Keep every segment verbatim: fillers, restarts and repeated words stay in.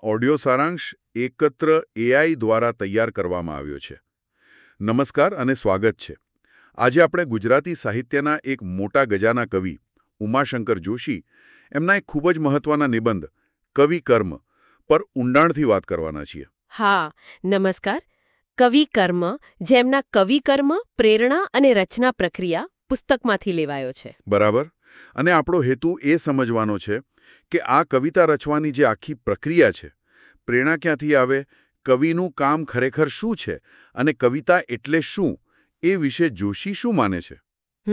Audio સારાંશ એકત્ર AI દ્વારા તૈયાર કરવામાં આવ્યો છે. નમસ્કાર અને સ્વાગત છે. આજે આપણે ગુજરાતી સાહિત્યના એક મોટા ગજાના કવિ ઉમાશંકર જોશી એમના એક ખૂબ જ મહત્વના નિબંધ કવિ કર્મ પર ઊંડાણથી વાત કરવાના છીએ. હા, નમસ્કાર. કવિ કર્મ, જેમના કવિ કર્મ પ્રેરણા અને રચના પ્રક્રિયા પુસ્તકમાંથી લેવાયો છે. બરાબર. અને આપણો હેતુ એ સમજવાનો છે કે આ કવિતા રચવાની જે આખી પ્રક્રિયા છે, પ્રેરણા ક્યાંથી આવે, કવિનું કામ ખરેખર શું છે અને કવિતા એટલે શું, એ વિશે જોશી શું માને છે.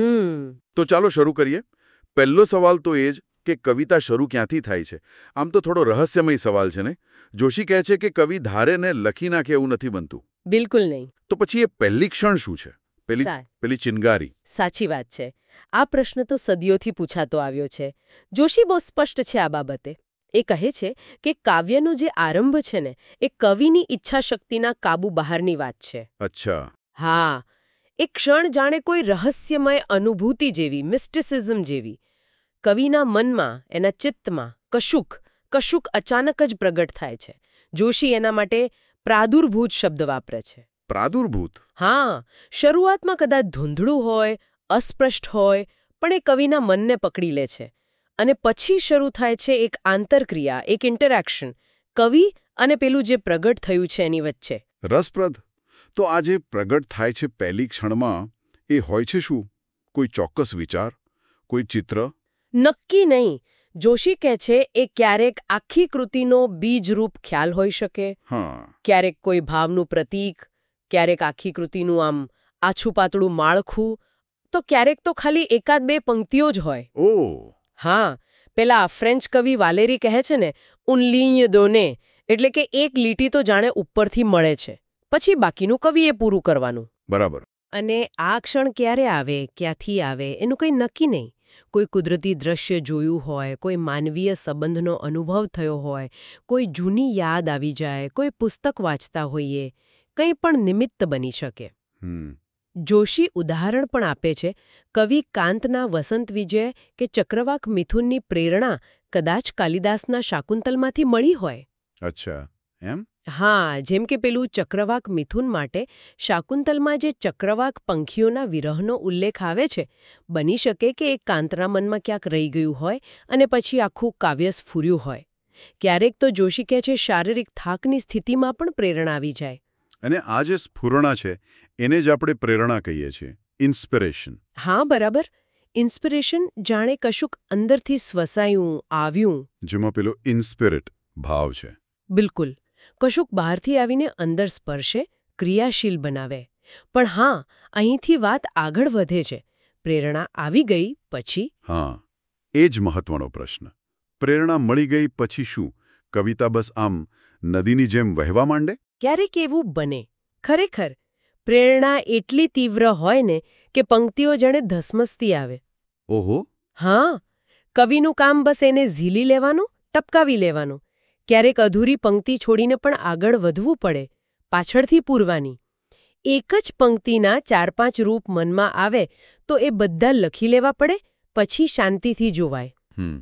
હમ તો ચાલો શરૂ કરીએ. પહેલો સવાલ તો એ જ કે કવિતા શરૂ ક્યાંથી થાય છે. આમ તો થોડો રહસ્યમય સવાલ છે ને. જોશી કહે છે કે કવિ ધારે ને લખી નાખે એવું નથી બનતું. બિલકુલ નહીં. તો પછી એ પહેલી ક્ષણ શું છે, પેલી પેલી ચિનગારી? સાચી વાત છે. આ પ્રશ્ન તો સદીઓથી પૂછાતો આવ્યો છે. જોશી બહુ સ્પષ્ટ છે આ બાબતે. એ કહે છે કે કાવ્યનો જે આરંભ છે ને, એ કવિની ઈચ્છાશક્તિના કાબુ બહારની વાત છે. અચ્છા. હા, એક ક્ષણ જાણે કોઈ રહસ્યમય અનુભૂતિ જેવી, મિસ્ટિસિઝમ જેવી. કવિના મનમાં, એના ચિત્તમાં કશુંક કશુંક અચાનક જ પ્રગટ થાય છે. જોશી એના માટે પ્રાદુર્ભૂત શબ્દ વાપરે છે. પ્રાદુર્ભૂત? હા, શરૂઆતમાં કદાચ ધૂંધળું હોય, અસ્પષ્ટ હોય, પણ એ કવિના મનને પકડી લે છે. અને પછી શરૂ થાય છે એક આંતરક્રિયા, એક ઇન્ટરેક્શન, કવિ અને પેલું જે પ્રગટ થયું છે એની વચ્ચે. રસપ્રદ. તો આ જે પ્રગટ થાય છે પહેલી ક્ષણમાં, એ હોય છે શું? કોઈ ચોક્કસ વિચાર, કોઈ ચિત્ર? નક્કી નહીં. જોશી કહે છે એ ક્યારેક આખી કૃતિનો બીજરૂપ ખ્યાલ હોઈ શકે, હા, ક્યારેક કોઈ ભાવનું પ્રતીક, ક્યારેક આખી કૃતિનું આમ આછું પાતળું માળખું, તો ક્યારેક તો ખાલી એકાદ બે પંક્તિઓ જ હોય. ઓહ, હા, પેલા ફ્રેન્ચ કવિ વાલેરી કહે છે ને, ઉન લીgne donné, એટલે કે એક લીટી તો જાણે ઉપરથી મળે છે, પછી બાકીનું કવિએ પૂરું કરવાનું. બરાબર. અને આ ક્ષણ ક્યારે આવે, ક્યાંથી આવે, એનું કંઈ નક્કી નહીં. કોઈ કુદરતી દ્રશ્ય જોયું હોય, કોઈ માનવીય સંબંધનો અનુભવ થયો હોય, કોઈ જૂની યાદ આવી જાય, કોઈ પુસ્તક વાંચતા હોઈએ, કંઈ પણ નિમિત્ત બની શકે. હમ જોશી ઉદાહરણ પણ આપે છે. કવિ કાંતના વસંત વિજય કે ચક્રવાક મિથુનની પ્રેરણા કદાચ કાલિદાસના શાકુંતલમાંથી મળી હોય. અચ્છા, એમ? હા, જેમ કે પેલું ચક્રવાક મિથુન માટે શાકુંતલમાં જે ચક્રવાક પંખીઓના વિરહનો ઉલ્લેખ આવે છે, બની શકે કે એ કાંતના મનમાં ક્યાંક રહી ગયું હોય અને પછી આખું કાવ્ય સ્ફુર્યું હોય. ક્યારેક તો જોશી કહે છે શારીરિક થાકની સ્થિતિમાં પણ પ્રેરણા આવી જાય. અને આ જે સ્ફુરણા છે એને જ આપણે પ્રેરણા કહીએ છીએ, ઇન્સ્પિરેશન. હા, બરાબર. ઇન્સ્પિરેશન જાણે કશુંક અંદરથી સ્વસાયું, આવ્યું. જેમાં પેલો ઇન્સ્પિરિટ ભાવ છે. બિલકુલ. કશુંક બહારથી આવીને અંદર સ્પર્શે, ક્રિયાશીલ બનાવે. પણ હા, અહીંથી વાત આગળ વધે છે. પ્રેરણા આવી ગઈ પછી? હા, એ જ મહત્વનો પ્રશ્ન. પ્રેરણા મળી ગઈ પછી શું? કવિતા બસ આમ નદીની જેમ વહેવા માંડે? ક્યારેક એવું બને. ખરેખર પ્રેરણા એટલી તીવ્ર હોય ને કે પંક્તિઓ જાણે ધસમસતી આવે. ઓહો. હા, કવિનું કામ બસ એને ઝીલી લેવાનું, ટપકાવી લેવાનું. ક્યારેક અધૂરી પંક્તિ છોડીને પણ આગળ વધવું પડે, પાછળથી પૂરવાની. એક જ પંક્તિના ચાર પાંચ રૂપ મનમાં આવે તો એ બધા લખી લેવા પડે, પછી શાંતિથી જોવાય. હમ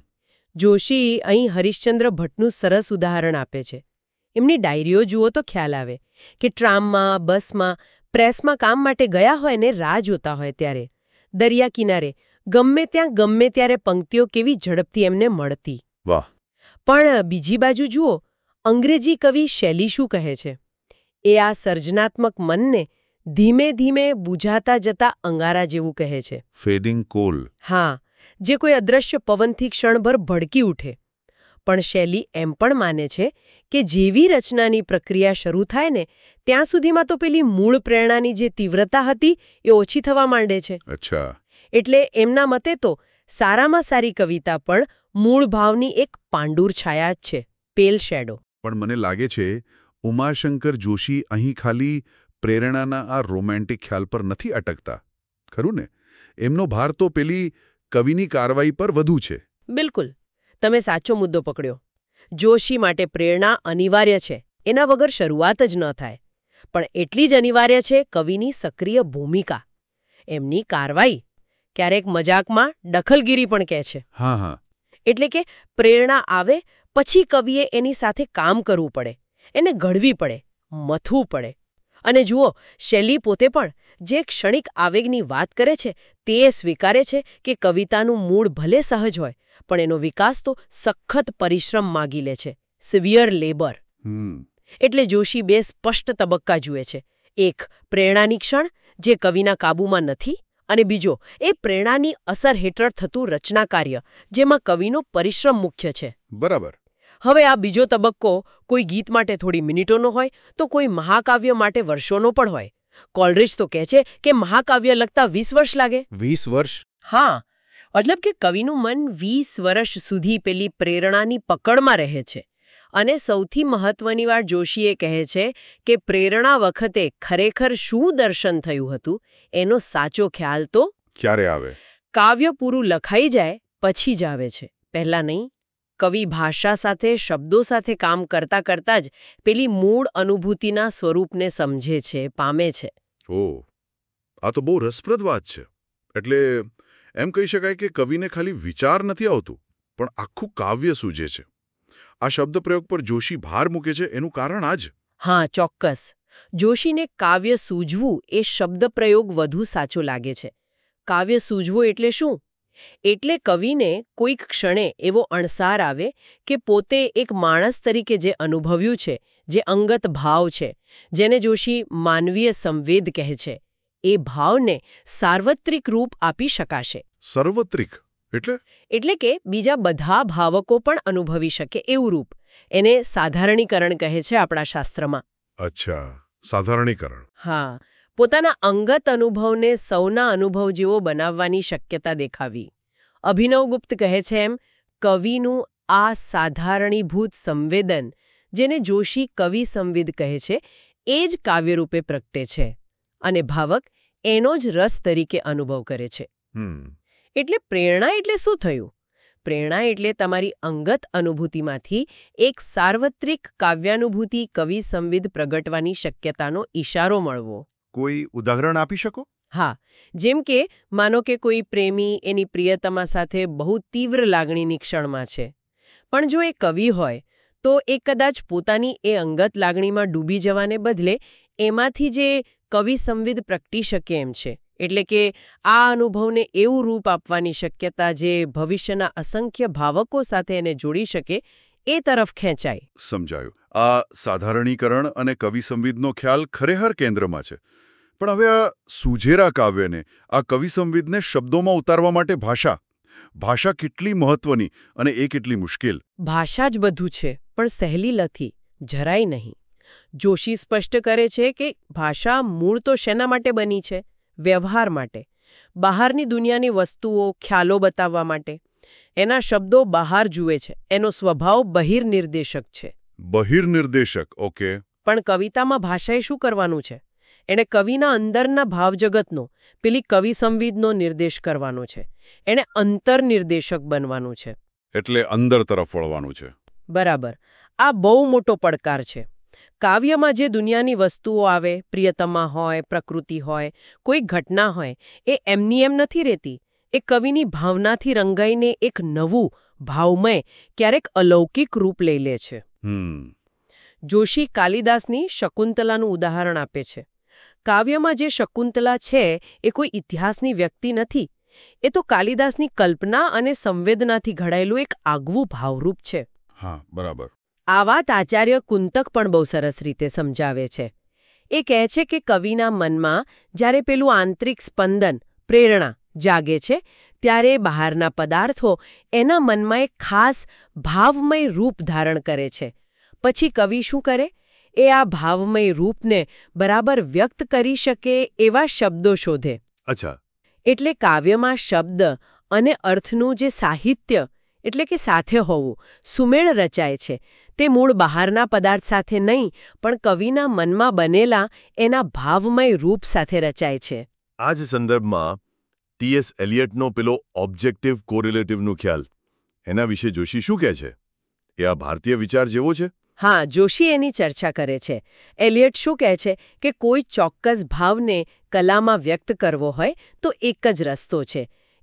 જોશી અહીં હરિશ્ચંદ્ર ભટ્ટનું સરસ ઉદાહરણ આપે છે. એમની ડાયરીઓ જુઓ તો ખ્યાલ આવે કે ટ્રામમાં, બસમાં, પ્રેસમાં કામ માટે ગયા હોય ને રાહ જોતા હોય ત્યારે, દરિયા કિનારે, ગમે ત્યાં ગમે ત્યારે પંક્તિઓ કેવી ઝડપથી એમને મળતી. વાહ. પણ બીજી બાજુ જુઓ, અંગ્રેજી કવિ શૈલી શું કહે છે? એ આ સર્જનાત્મક મનને ધીમે ધીમે બુઝાતા જતા અંગારા જેવું કહે છે. Fading call. હા, જે કોઈ અદ્રશ્ય પવનથી ક્ષણભર ભડકી ઉઠે. પણ શૈલી એમ પણ માને છે કે જેવી રચનાની પ્રક્રિયા શરૂ થાય ને ત્યાં સુધીમાં તો પેલી મૂળ પ્રેરણાની જે તીવ્રતા હતી એ ઓછી થવા માંડે છે. અચ્છા. એટલે એમના મતે તો સારામાં સારી કવિતા પણ મૂળ ભાવની એક પાંડુર છાયા જ છે, પેલ શેડો. પણ મને લાગે છે ઉમાશંકર જોશી અહીં ખાલી પ્રેરણાના આ રોમેન્ટિક ખ્યાલ પર નથી અટકતા, ખરું ને? એમનો ભાર તો પેલી કવિની કાર્યવાહી પર વધુ છે. બિલકુલ. તમે સાચો મુદ્દો પકડ્યો. જોશી માટે પ્રેરણા અનિવાર્ય છે, એના વગર શરૂઆત જ ન થાય. પણ એટલી જ અનિવાર્ય છે કવિની સક્રિય ભૂમિકા, એમની કાર્યવાહી. ક્યારેક મજાકમાં દખલગીરી પણ કહે છે. હા હા. એટલે કે પ્રેરણા આવે પછી કવિએ એની સાથે કામ કરવું પડે, એને ઘડવી પડે, મથવું પડે. અને જુઓ, શૈલી પોતે પણ જે ક્ષણિક આવેગની વાત કરે છે તે સ્વીકારે છે કે કવિતાનું મૂળ ભલે સહજ હોય, પણ એનો વિકાસ તો સખત પરિશ્રમ માગી લે છે, સિવિયર લેબર. એટલે જોશી બે સ્પષ્ટ તબક્કા જુએ છે. એક પ્રેરણાની ક્ષણ જે કવિના કાબૂમાં નથી, અને બીજો એ પ્રેરણાની અસર હેઠળ થતું રચના કાર્ય જેમાં કવિનો પરિશ્રમ મુખ્ય છે. બરાબર. હવે આ બીજો તબક્કો કોઈ ગીત માટે થોડી મિનિટોનો હોય તો કોઈ મહાકાવ્ય માટે વર્ષોનો પણ હોય. કોલરિજ તો કહે છે કે મહાકાવ્ય લખતા વીસ વર્ષ લાગે. વીસ વર્ષ? હા, મતલબ કે કવિનું મન વીસ વર્ષ સુધી પેલી પ્રેરણાની પકડમાં રહે છે. અને સૌથી મહત્વની વાત જોશીએ કહે છે કે પ્રેરણા વખતે ખરેખર શું દર્શન થયું હતું એનો સાચો ખ્યાલ તો ક્યારે આવે? કાવ્ય પૂરું લખાઈ જાય પછી જ આવે છે, પહેલા નહીં. કવિ ભાષા સાથે, શબ્દો સાથે કામ કરતા કરતા જ પેલી મૂળ અનુભૂતિના સ્વરૂપને સમજે છે, પામે છે. ઓહ, આ તો બહુ રસપ્રદ વાત છે. એટલે એમ કહી શકાય કે કવિને ખાલી વિચાર નથી આવતું, પણ આખું કાવ્ય સૂજે છે. આ શબ્દ પ્રયોગ પર જોશી ભાર મૂકે છે, એનું કારણ આ જ. હા, ચોક્કસ. જોશીને કાવ્ય સૂઝવું એ શબ્દ પ્રયોગ વધુ સાચો લાગે છે. કાવ્ય સૂઝવું એટલે શું? એટલે કવિને કોઈક ક્ષણે એવો અણસાર આવે કે પોતે એક માણસ તરીકે જે અનુભવ્યું છે, જે અંગત ભાવ છે, જેને જોશી માનવીય સંવેદ કહે છે, એ ભાવને સાર્વત્રિક રૂપ આપી શકાશે. સાર્વત્રિક એટલે? એટલે કે બીજા બધા ભાવકો પણ અનુભવી શકે એવું રૂપ. એને સાધારણીકરણ કહે છે આપણા શાસ્ત્રમાં. અચ્છા, સાધારણીકરણ. હા, પોતાના અંગત અનુભવને સૌના અનુભવ જેવો બનાવવાની શક્યતા દેખાવી. અભિનવગુપ્ત કહે છે એમ, કવિનું આ સાધારણીભૂત સંવેદન, જેને જોશી કવિ સંવિદ કહે છે, એ જ કાવ્યરૂપે પ્રગટે છે અને ભાવક એનો જ રસ તરીકે અનુભવ કરે છે. એટલે પ્રેરણા એટલે શું થયું? પ્રેરણા એટલે તમારી અંગત અનુભૂતિમાંથી એક સાર્વત્રિક કાવ્યાનુભૂતિ કવિ સંવિદ પ્રગટવાની શક્યતાનો ઈશારો મળવો. કોઈ ઉદાહરણ આપી શકો? હા, જેમ કે માનો કે કોઈ પ્રેમી એની પ્રિયતમા સાથે બહુ તીવ્ર લાગણીની ક્ષણમાં છે, પણ જો એ કવિ હોય તો એ કદાચ પોતાની એ અંગત લાગણીમાં ડૂબી જવાને બદલે એમાંથી જે કવિ સંવિદ પ્રગટી શકે એમ છે. એટલે કે આ અનુભવને એવું રૂપ આપવાની શક્યતા જે ભવિષ્યના અસંખ્ય ભાવકો સાથે એને જોડી શકે એ તરફ ખેંચાય. સમજાયું. આ સાધારણીકરણ અને કવિ સંવિદનો ખ્યાલ ખરેખર કેન્દ્રમાં છે. પણ હવે આ સુજેરા કાવ્યને, આ કવિ સંવિદને શબ્દોમાં ઉતારવા માટે ભાષા ભાષા કેટલી મહત્વની અને એ કેટલી મુશ્કેલ? ભાષા જ બધું છે, પણ સહેલી નથી, જરાય નહીં. જોશી સ્પષ્ટ કરે છે કે ભાષા મૂળ તો શેના માટે બની છે? વ્યવહાર માટે, બહારની દુનિયાની વસ્તુઓ, ખ્યાલો બતાવવા માટે. એના શબ્દો બહાર જુએ છે, એનો સ્વભાવ બહિર્નિર્દેશક છે. બહિર્નિર્દેશક, ઓકે. પણ કવિતામાં ભાષાએ શું કરવાનું છે? એણે કવિના અંદરના ભાવજગતનો, પેલી કવિ સંવિદનો નિર્દેશ કરવાનો છે. એણે અંતર્નિર્દેશક બનવાનું છે. એટલે અંદર તરફ વળવાનું છે. બરાબર. આ બહુ મોટો પડકાર છે. કાવ્યમાં જે દુનિયાની વસ્તુઓ આવે, પ્રિયતમા હોય, પ્રકૃતિ હોય, કોઈ ઘટના હોય, એ એમની એમ નથી રહેતી. એ કવિની ભાવનાથી રંગાઈને એક નવું, ભાવમય, ક્યારેક અલૌકિક રૂપ લઈ લે છે. જોશી કાલિદાસની શકુંતલાનું ઉદાહરણ આપે છે. કાવ્યમાં જે શકુંતલા છે એ કોઈ ઇતિહાસની વ્યક્તિ નથી. એ તો કાલિદાસની કલ્પના અને સંવેદનાથી ઘડાયેલું એક આગવું ભાવરૂપ છે. હા, બરાબર. આ વાત આચાર્ય કુંતક પણ બહુ સરસ રીતે સમજાવે છે. એ કહે છે કે કવિના મનમાં જ્યારે પેલું આંતરિક સ્પંદન, પ્રેરણા જાગે છે, ત્યારે બહારના પદાર્થો એના મનમાં એક ખાસ ભાવમય રૂપ ધારણ કરે છે. પછી કવિ શું કરે? એ આ ભાવમય રૂપને બરાબર વ્યક્ત કરી શકે એવા શબ્દો શોધે. અચ્છા. એટલે કાવ્યમાં શબ્દ અને અર્થનું જે સાહિત્ય, એટલે કે સાથે હોવું, સુમેળ રચાય છે. તે મૂળ બહારના પદાર્થ સાથે નહીં, પણ કવિના મનમાં બનેલા એના ભાવમય રૂપ સાથે રચાય છે. આ જ સંદર્ભમાં ટી એસ એલિયટનો પેલો ઓબ્જેક્ટિવ કોરિલેટિવનો ખ્યાલ, એના વિશે જોશી શું કહે છે? એ આ ભારતીય વિચાર જેવો છે? હા, જોશી એની ચર્ચા કરે છે. એલિયટ શું કહે છે કે કોઈ ચોક્કસ ભાવને કલામાં વ્યક્ત કરવો હોય તો એક જ રસ્તો છે.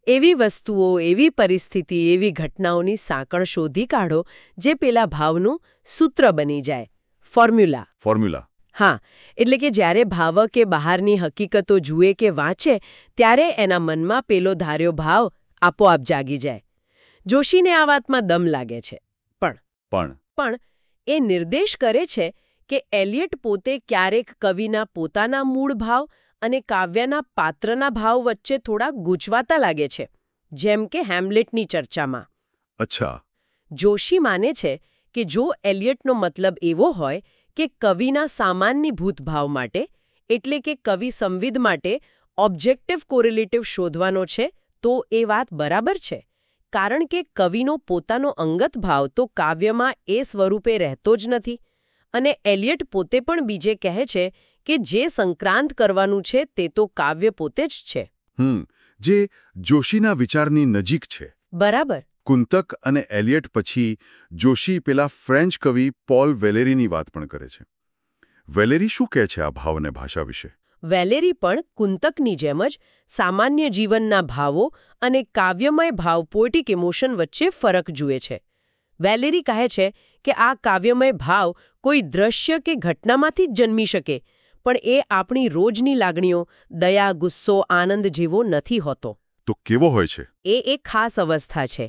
એવી વસ્તુઓ, એવી પરિસ્થિતિ, એવી ઘટનાઓની સાંકળ શોધી કાઢો જે પેલા ભાવનું સૂત્ર બની જાય, ફોર્મ્યુલા. ફોર્મ્યુલા. હા, એટલે કે જ્યારે ભાવકે બહારની હકીકતો જુએ કે વાંચે ત્યારે એના મનમાં પેલો ધાર્યો ભાવ આપોઆપ જાગી જાય. જોશીને આ વાતમાં દમ લાગે છે, પણ પણ પણ એ નિર્દેશ કરે છે કે એલિયટ પોતે ક્યારેક કવિના પોતાના મૂળ ભાવ અને કાવ્યના પાત્રના ભાવ વચ્ચે થોડા ગૂંચવાતા લાગે છે, જેમ કે હેમ્લેટની ચર્ચામાં. અચ્છા. જોશી માને છે કે જો એલિયટનો મતલબ એવો હોય કે કવિના સામાન્યભૂત ભાવ માટે, એટલે કે કવિ સંવિદ માટે ઓબ્જેક્ટિવ કોરિલેટિવ શોધવાનો છે, તો એ વાત બરાબર છે, કારણ કે કવિનો પોતાનો અંગત ભાવ તો કાવ્યમાં એ સ્વરૂપે રહેતો જ નથી. અને એલિયટ પોતે પણ બીજે કહે છે કે જે સંક્રાંત કરવાનું છે તે તો કાવ્ય પોતે જ છે. હમ જે જોશીના વિચારની નજીક છે. બરાબર. કુંતક અને એલિયટ પછી જોશી પેલા ફ્રેન્ચ કવિ પોલ વેલેરીની વાત પણ કરે છે. વેલેરી શું કહે છે આ ભાવ અને ભાષા વિશે? વેલેરી પણ કુંતકની જેમ જ સામાન્ય જીવનના ભાવો અને કાવ્યમય ભાવ પોએટિક ઇમોશન વચ્ચે ફરક જુએ છે. વેલેરી કહે છે કે આ કાવ્યમય ભાવ કોઈ દ્રશ્ય કે ઘટનામાંથી જ જન્મી શકે, પણ એ આપણી રોજની લાગણીઓ, દયા, ગુસ્સો, આનંદ જેવો નથી હોતો. તો કેવો હોય છે? એ એક ખાસ અવસ્થા છે,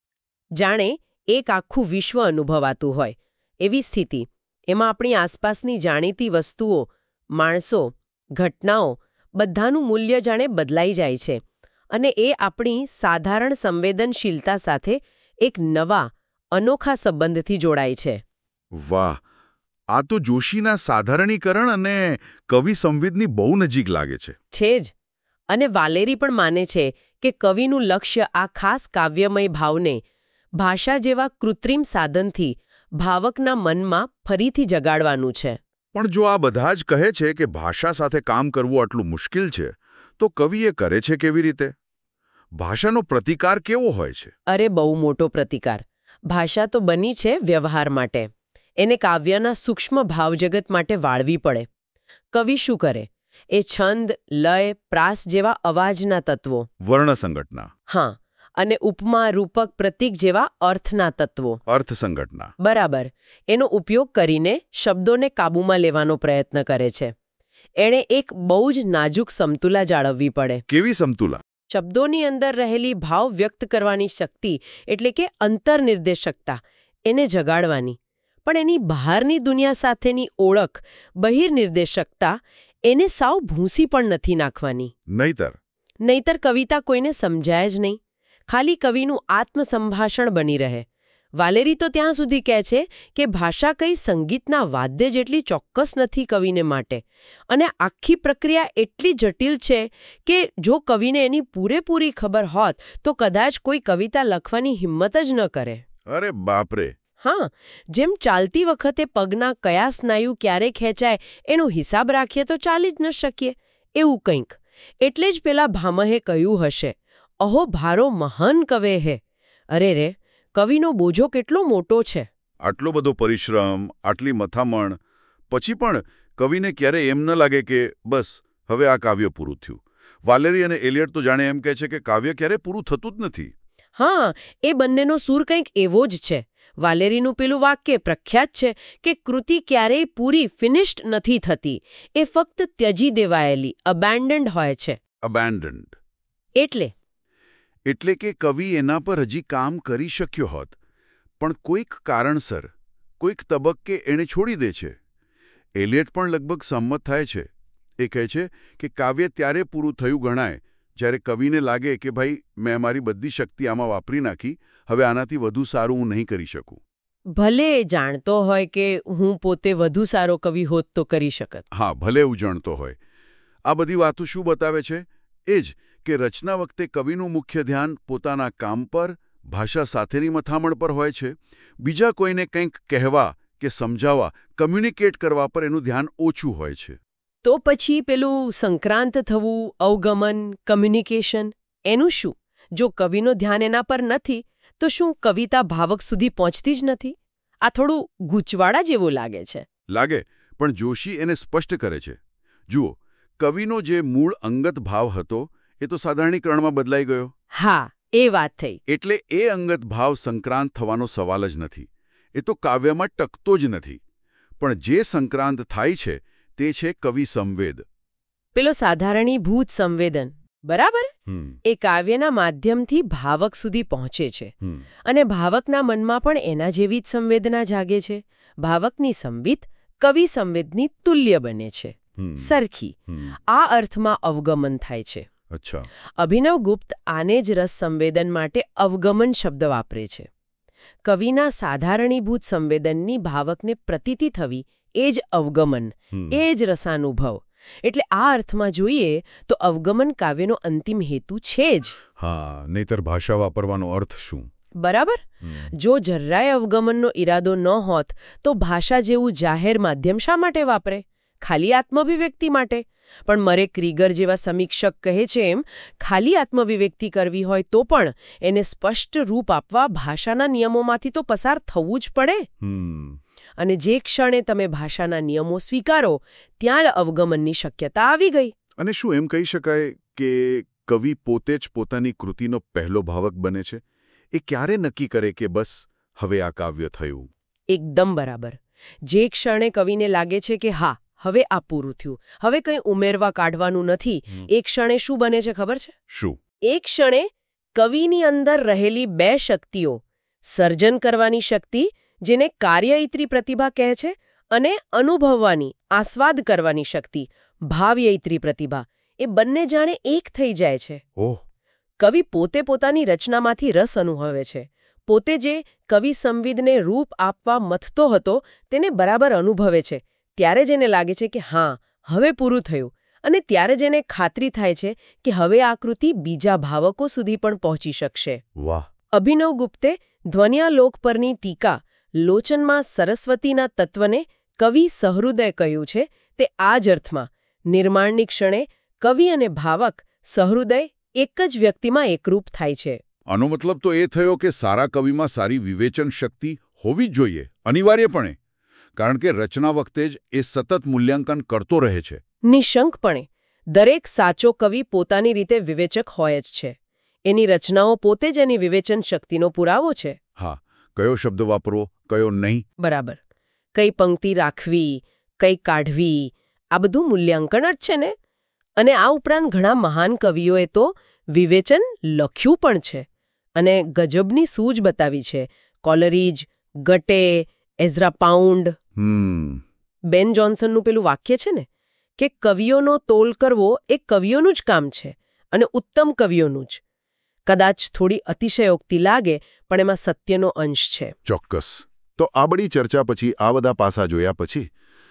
જાણે એક આખું વિશ્વ અનુભવાતું હોય એવી સ્થિતિ. એમાં આપણી આસપાસની જાણીતી વસ્તુઓ, માણસો, ઘટનાઓ બધાનું મૂલ્ય જાણે બદલાઈ જાય છે, અને એ આપણી સાધારણ સંવેદનશીલતા સાથે એક નવા અનોખા સંબંધથી જોડાય છે. વાહ, આ તો જોશીના સાધારણીકરણ અને કવિ સંવેદની બહુ નજીક લાગે છે. છે જ. અને વાલેરી પણ માને છે કે કવિનું લક્ષ્ય આ ખાસ કાવ્યમય ભાવને ભાષા જેવા કૃત્રિમ સાધનથી ભાવકના મનમાં ફરીથી જગાડવાનું છે. પણ જો આ બધા જ કહે છે કે ભાષા સાથે કામ કરવું આટલું મુશ્કેલ છે, તો કવિ એ કરે છે કેવી રીતે? ભાષાનો પ્રતિકાર કેવો હોય છે? અરે બહુ મોટો પ્રતિકાર. ભાષા તો બની છે વ્યવહાર માટે. એને કાવ્યના સૂક્ષ્મ ભાવજગત માટે વાળવી પડે. કવિ શું કરે? એ છંદ, લય, પ્રાસ જેવા અવાજના તત્વો, વર્ણસંગઠના. હા, અને ઉપમા, રૂપક, પ્રતીક જેવા અર્થના તત્વો, અર્થસંગઠના. બરાબર, એનો ઉપયોગ કરીને શબ્દોને કાબૂમાં લેવાનો પ્રયત્ન કરે છે. એણે એક બહુ જ નાજુક સમતુલા જાળવવી પડે. કેવી સમતુલા? શબ્દોની અંદર રહેલી ભાવ વ્યક્ત કરવાની શક્તિ, એટલે કે અંતર્નિર્દેશકતા, એને જગાડવાની, પણ એની બહારની દુનિયા સાથેની ઓળખ, બહિર્નિર્દેશકતા, એને સાવ ભૂંસી પણ નથી નાખવાની. નહીતર નહીતર કવિતા કોઈને સમજાય જ નહીં, ખાલી કવિનું આત્મસંભાષણ બની રહે. વાલેરી તો ત્યાં સુધી કહે છે કે ભાષા કંઈ સંગીતના વાદ્ય જેટલી ચોક્કસ નથી કવિને માટે, અને આખી પ્રક્રિયા એટલી જટિલ છે કે જો કવિને એની પૂરેપૂરી ખબર હોત તો કદાચ કોઈ કવિતા લખવાની હિંમત જ ન કરે. અરે બાપરે. હા, જેમ ચાલતી વખતે પગના કયા સ્નાયુ ક્યારે ખેંચાય એનો હિસાબ રાખીએ તો ચાલી જ ન શકીએ, એવું કંઈક. એટલે જ પેલા ભામહે કહ્યું હશે, અહો ભારો મહાન કવે હે. અરે રે, કવિનો બોજો કેટલો મોટો છે. આટલો બધો પરિશ્રમ, આટલી મથામણ, પછી પણ કવિને ક્યારે એમ ન લાગે કે બસ હવે આ કાવ્ય પૂરું થયું. વાલેરી અને એલિયટ તો જાણે એમ કહે છે કે કાવ્ય ક્યારે પૂરું થતું જ નથી. હા, એ બંનેનો સૂર કંઈક એવો જ છે. વાલેરીનું પેલું વાક્ય પ્રખ્યાત છે કે કૃતિ ક્યારેય પૂરી ફિનિશ્ડ નથી થતી, એ ફક્ત ત્યજી દેવાયેલી, અબેન્ડન્ડ હોય છે. અબેન્ડન્ડ એટલે એટલે કે કવિ એના પર હજી કામ કરી શક્યો હોત, પણ કોઈક કારણસર, કોઈક તબક્કે એણે છોડી દે છે. એલિયટ પણ લગભગ સંમત થાય છે. એ કહે છે કે કાવ્ય ત્યારે પૂરું થયું ગણાય જ્યારે કવિને લાગે કે ભાઈ મેં મારી બધી શક્તિ આમાં વાપરી નાખી, હવે આનાથી વધુ સારું હું નહીં કરી શકું. ભલે એ જાણતો હોય કે હું પોતે વધુ સારો કવિ હોત તો કરી શકત. હા, ભલે એવું જાણતો હોય. આ બધી વાતો શું બતાવે છે? એ જ કે રચના વખતે કવિનું મુખ્ય ધ્યાન પોતાના કામ પર, ભાષા સાથેની મથામણ પર હોય છે. બીજા કોઈને કંઈક કહેવા કે સમજાવવા, કમ્યુનિકેટ કરવા પર એનું ધ્યાન ઓછું હોય છે. તો પછી પેલું સંક્રાંત થવું, અવગમન, કમ્યુનિકેશન, એનું શું? જો કવિનું ધ્યાન એના પર નથી તો શું કવિતા ભાવક સુધી પહોંચતી જ નથી? આ થોડું ગૂંચવાડા જેવું લાગે છે. લાગે, પણ જોશી એને સ્પષ્ટ કરે છે. જુઓ, કવિનો જે મૂળ અંગત ભાવ હતો એ તો સાધારણીકરણમાં બદલાઈ ગયો. હા એ વાત થઈ. એટલે એ અંગત ભાવ સંક્રાંત થવાનો સવાલ જ નથી. એ તો કાવ્યમાં ટકતો જ નથી. પણ જે સંક્રાંત થાય છે તે છે કવિ સંવેદ. પેલો સાધારણીભૂત સંવેદન, બરાબર? એ કાવ્યના માધ્યમથી ભાવક સુધી પહોંચે છે. અને ભાવકના મનમાં પણ એના જેવી જ સંવેદના જાગે છે. ભાવકની સંવિત કવિ સંવેદની તુલ્ય બને છે. સરખી. આ અર્થમાં અવગમન થાય છે. અચ્છા. અભિનવગુપ્ત આને જ રસ સંવેદન માટે અવગમન શબ્દ વાપરે છે. કવિના સાધારણીભૂત સંવેદનની ભાવકને પ્રતીતિ થવી એ જ અવગમન, એ જ રસાનુભવ. એટલે આ અર્થમાં જોઈએ તો અવગમન કાવ્યનો અંતિમ હેતુ છે જ. હા, નહીતર ભાષા વાપરવાનો અર્થ શું? બરાબર. જો જરાય અવગમનનો ઈરાદો ન હોત તો ભાષા જેવું જાહેર માધ્યમ શા માટે વાપરે? ખાલી આત્માભિવ્યક્તિ માટે. પણ મરે ક્રીગર જેવા સમીક્ષક કહે છે એમ ખાલી આત્મવિવ્યક્તિ કરવી હોય તો પણ એને સ્પષ્ટ રૂપ આપવા ભાષાના નિયમોમાંથી તો પસાર થવું જ પડે. અને જે ક્ષણે તમે ભાષાના નિયમો સ્વીકારો ત્યાં અવગમનની શક્યતા આવી ગઈ. અને શું એમ કહી શકાય કે કવિ પોતે જ પોતાની કૃતિનો પહેલો ભાવક બને છે? એ ક્યારે નક્કી કરે કે બસ હવે આ કાવ્ય થયું? એકદમ બરાબર. જે ક્ષણે કવિને લાગે છે કે હા હવે આ પૂરું થયું, હવે કંઈ ઉમેરવા કાઢવાનું નથી, એ ક્ષણે શું બને છે ખબર છે? શું? એ ક્ષણે કવિની અંદર રહેલી બે શક્તિઓ, સર્જન કરવાની શક્તિ જેને કાર્યયિત્રી પ્રતિભા કહે છે, અને અનુભવવાની, આસ્વાદ કરવાની શક્તિ, ભાવયિત્રી પ્રતિભા, એ બંને જાણે એક થઈ જાય છે. ઓહ! કવિ પોતે પોતાની રચનામાંથી રસ અનુભવે છે. પોતે જે કવિ સંવિદને રૂપ આપવા મથતો હતો તેને બરાબર અનુભવે છે. ત્યારે જ એને લાગે છે કે હા હવે પૂરું થયું, અને ત્યારે જ એને ખાતરી થાય છે કે હવે આ કૃતિ બીજા ભાવકો સુધી પણ પહોંચી શકશે. વાહ! અભિનવગુપ્તે ધ્વન્યાલોક પરની ટીકા લોચનમાં સરસ્વતીના તત્વને કવિ સહૃદય કહ્યું છે. તે આ જ અર્થમાં નિર્માણની ક્ષણે કવિ અને ભાવક સહૃદય એક જ વ્યક્તિમાં એકરૂપ થાય છે. આનો મતલબ તો એ થયો કે સારા કવિમાં સારી વિવેચન શક્તિ હોવી જ જોઈએ, અનિવાર્યપણે. કારણ કે રચના વખતે જ એ સતત મૂલ્યાંકન કરતો રહે છે. નિઃશંકપણે. દરેક સાચો કવિ પોતાની રીતે વિવેચક હોય જ છે. એની રચનાઓ પોતે જ એની વિવેચન શક્તિનો પુરાવો છે. હા, કયો શબ્દ વાપરવો, કયો નહીં. બરાબર. કઈ પંક્તિ રાખવી, કઈ કાઢવી, આ બધું મૂલ્યાંકન જ છે ને. અને આ ઉપરાંત ઘણા મહાન કવિઓએ તો વિવેચન લખ્યું પણ છે અને ગજબની સૂઝ બતાવી છે. કોલરીજ, ગટે, એઝરા પાઉન્ડ. હમ બેન જોન્સનનું પેલું વાક્ય છે ને કે કવિઓનો તોલ કરવો એ કવિઓનું જ કામ છે, અને ઉત્તમ કવિઓનું જ. કદાચ થોડી અતિશયોક્તિ લાગે પણ એમાં સત્યનો અંશ છે. ચોક્કસ. તો આ બધી ચર્ચા પછી, આ બધા પાસા જોયા પછી,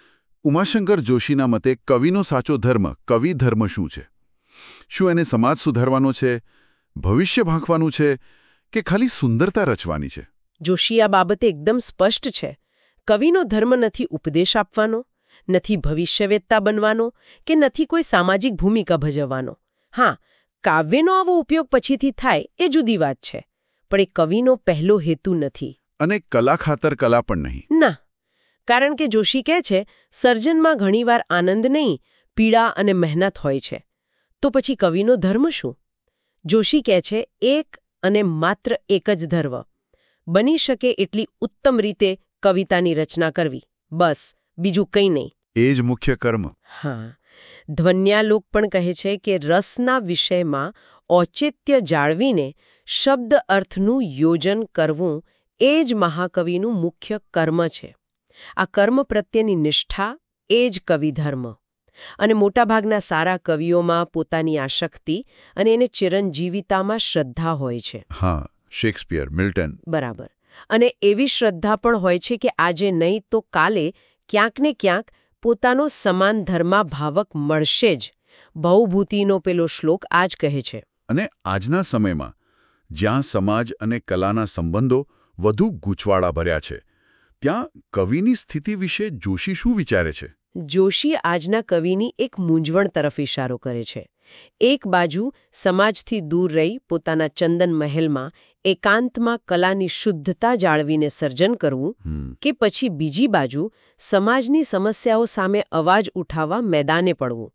ઉમાશંકર જોશીના મતે કવિનો સાચો ધર્મ, કવિ ધર્મ શું છે? શું એને સમાજ સુધારવાનો છે, ભવિષ્ય ભાંખવાનું છે, કે ખાલી સુંદરતા રચવાની છે? જોશી આ બાબતે એકદમ સ્પષ્ટ છે. કવિનો ધર્મ નથી ઉપદેશ આપવાનો, નથી ભવિષ્યવેત્તા બનવાનો, કે નથી કોઈ સામાજિક ભૂમિકા ભજવવાનો. હા, કાવ્યનો આવો ઉપયોગ પછીથી થાય એ જુદી વાત છે, પણ એ કવિનો પહેલો હેતુ નથી. અને કલા ખાતર કલા પણ નહીં. ના, કારણ કે જોશી કહે છે સર્જનમાં ઘણીવાર આનંદ નહીં, પીડા અને મહેનત હોય છે. તો પછી કવિનો ધર્મ શું? જોશી કહે છે એક અને માત્ર એક જ ધર્મ. બની શકે એટલી ઉત્તમ રીતે કવિતાની રચના કરવી, બસ, બીજું કંઈ નહીં. એ જ મુખ્ય કર્મ. હા. ધ્વન્યાલોક પણ કહે છે કે રસના વિષયમાં ઔચિત્ય જાળવીને શબ્દ અર્થનું યોજન કરવું એ જ મહાકવિનું મુખ્ય કર્મ છે. આ કર્મ પ્રત્યેની નિષ્ઠા એ જ કવિધર્મ. અને મોટાભાગના સારા કવિઓમાં પોતાની આસક્તિ અને એને ચિરંજીવિતામાં શ્રદ્ધા હોય છે. હા, શેક્સપિયર, મિલ્ટન. બરાબર. અને એવી શ્રદ્ધા પણ હોય છે કે આજે નહીં તો કાલે ક્યાંક ને ક્યાંક પોતાનો સમાન ધર્મા ભાવક મળશે જ. ભવભૂતિનો પેલો શ્લોક આ જ કહે છે. અને આજના સમયમાં જ્યાં સમાજ અને કલાના સંબંધો વધુ ગૂંચવાડા ભર્યા છે, ત્યાં કવિની સ્થિતિ વિશે જોશી શું વિચારે છે? જોશી આજના કવિની એક મૂંઝવણ તરફ ઇશારો કરે છે. એક બાજુ સમાજથી દૂર રહી પોતાના ચંદન મહેલમાં એકાંતમાં કલાની શુદ્ધતા જાળવીને સર્જન કરવું, કે પછી બીજી બાજુ સમાજની સમસ્યાઓ સામે અવાજ ઉઠાવવા મેદાને પડવું.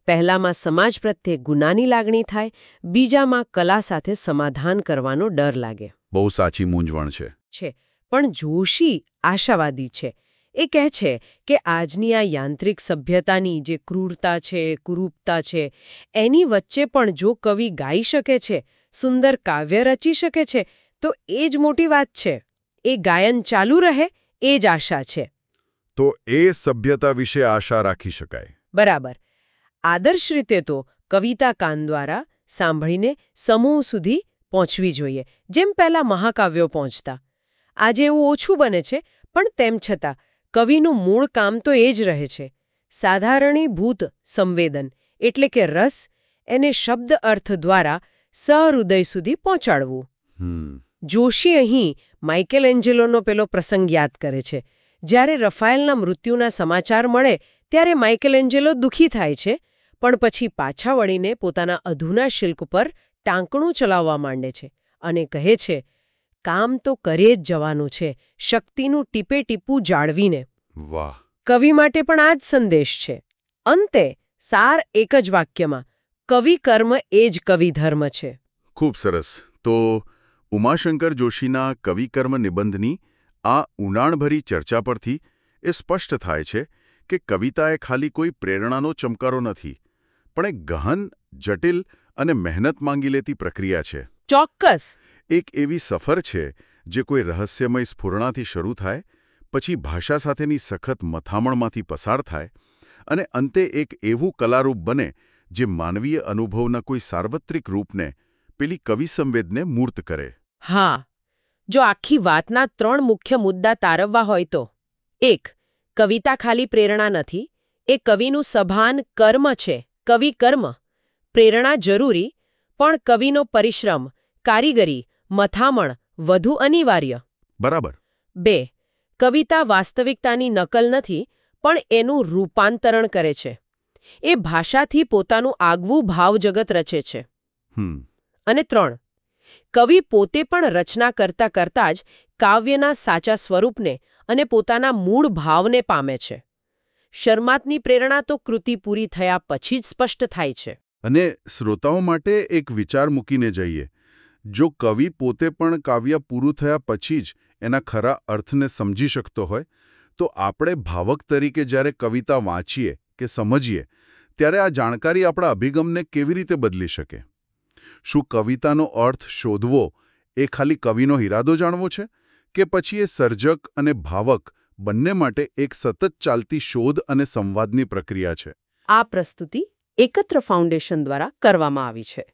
પહેલામાં સમાજ પ્રત્યે ગુનાની લાગણી થાય, બીજામાં કલા સાથે સમાધાન કરવાનો ડર લાગે. બહુ સાચી મૂંઝવણ છે. છે પણ જોશી આશાવાદી છે. એ કહે છે કે આજની આ યાંત્રિક સભ્યતાની જે ક્રૂરતા છે, કુરૂપતા છે, એની વચ્ચે પણ જો કવિ ગાઈ શકે છે, સુંદર કાવ્ય રચી શકે છે, તો એ જ મોટી વાત છે. એ ગાયન ચાલુ રહે એ જ આશા છે. તો એ સભ્યતા વિશે આશા રાખી શકાય. બરાબર. આદર્શ રીતે તો કવિતા કાન દ્વારા સાંભળીને સમૂહ સુધી પહોંચવી જોઈએ, જેમ પહેલા મહાકાવ્યો પહોંચતા. આજે એવું ઓછું બને છે, પણ તેમ છતાં કવિનું મૂળ કામ તો એ જ રહે છે. સાધારણીભૂત સંવેદન એટલે કે રસ, એને શબ્દ અર્થ દ્વારા સહૃદય સુધી પહોંચાડવું. જોશી અહીં માઇકેલ એન્જેલોનો પેલો પ્રસંગ યાદ કરે છે. જ્યારે રફાયેલના મૃત્યુના સમાચાર મળે ત્યારે માઇકેલ એન્જેલો દુઃખી થાય છે, પણ પછી પાછા વળીને પોતાના અધૂના શિલ્પ પર ટાંકણું ચલાવવા માંડે છે અને કહે છે, કામ તો કરે જ જવાનું છે, શક્તિનું ટીપે ટીપું જાળવીને. વાહ! કવિ માટે પણ આ જ સંદેશ છે. અંતે સાર એક જ વાક્યમાં, કવિ કર્મ એ જ કવિ ધર્મ છે. ખૂબ સરસ. તો ઉમાશંકર જોશીના કવિકર્મ નિબંધની આ ઊંડાણભરી ચર્ચા પરથી એ સ્પષ્ટ થાય છે કે કવિતા એ ખાલી કોઈ પ્રેરણાનો ચમકારો નથી, પણ એક ગહન, જટિલ અને મહેનત માંગી લેતી પ્રક્રિયા છે. ચોક્કસ. એક એવી સફર છે જે કોઈ રહસ્યમય સ્ફુરણાથી શરૂ થાય, પછી ભાષા સાથેની સખત મથામણમાંથી પસાર થાય અને અંતે એક એવું કલારૂપ બને જે માનવીય અનુભવના કોઈ સાર્વત્રિક રૂપને, પેલી કવિ સંવેદને મૂર્ત કરે. હા. જો આખી વાતના ત્રણ મુખ્ય મુદ્દા તારવવા હોય તો: એક, કવિતા ખાલી પ્રેરણા નથી, એ કવિનું સભાન કર્મ છે. કવિ કર્મ. પ્રેરણા જરૂરી, પણ કવિનો પરિશ્રમ, કારીગરી, મથામણ વધુ અનિવાર્ય. બરાબર. બે, કવિતા વાસ્તવિકતાની નકલ નથી, પણ એનું રૂપાંતરણ કરે છે. એ ભાષાથી પોતાનું આગવું ભાવજગત રચે છે. હમ અને ત્રણ, કવિ પોતે પણ રચના કરતા કરતા જ કાવ્યના સાચા સ્વરૂપને અને પોતાના મૂળ ભાવને પામે છે. શર્માતની પ્રેરણા તો કૃતિ પૂરી થયા પછી જ સ્પષ્ટ થાય છે. અને શ્રોતાઓ માટે એક વિચાર મૂકીને જઈએ. જો કવિ પોતે પણ કાવ્ય પૂરું થયા પછી જ એના ખરા અર્થને સમજી શકતો હોય, તો આપણે ભાવક તરીકે જ્યારે કવિતા વાંચીએ કે સમજીએ, ત્યારે આ જાણકારી આપણા અભિગમને કેવી રીતે બદલી શકે? શું કવિતાનો અર્થ શોધવો એ ખાલી કવિનો ઈરાદો જાણવો છે, કે પછી એ સર્જક અને ભાવક બંને માટે એક સતત ચાલતી શોધ અને સંવાદની પ્રક્રિયા છે? આ પ્રસ્તુતિ એકત્ર ફાઉન્ડેશન દ્વારા કરવામાં આવી છે.